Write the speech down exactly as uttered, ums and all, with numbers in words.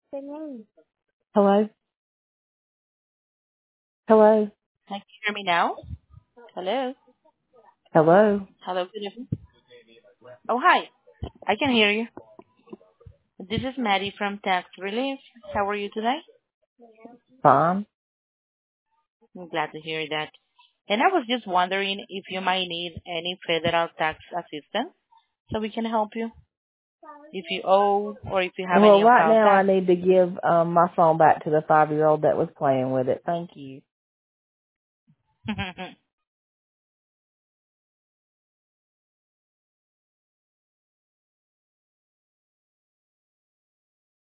Hello? Hello? Can you hear me now? Hello? Hello? Hello, good evening. Oh, hi. I can hear you. This is Maddie from Tax Relief. How are you today? Fine. I'm glad to hear that. And I was just wondering if you might need any federal tax assistance so we can help you. If you owe or if you have Well, any right unfiled now I tax. need to give um my phone back to the five-year-old that was playing with it. Thank you.